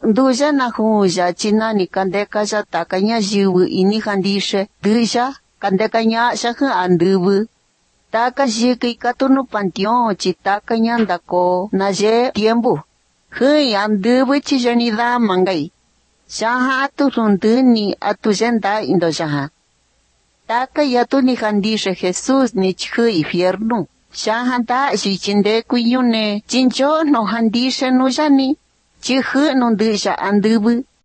nduya na huya chinani kandeka ya takanya jiwu ini handishe duya kandeka nya shahu andubu taka jiki katunu panteón chitaka nyandako naye tiempo hui andubu chiyanida mangai shaha atu runduni atu yenda indo shaha taka yatu ni handishe Jesús ni chihu infierno shaha da jichinde kuyune chincho no handishe no yani chihu no nduya andubu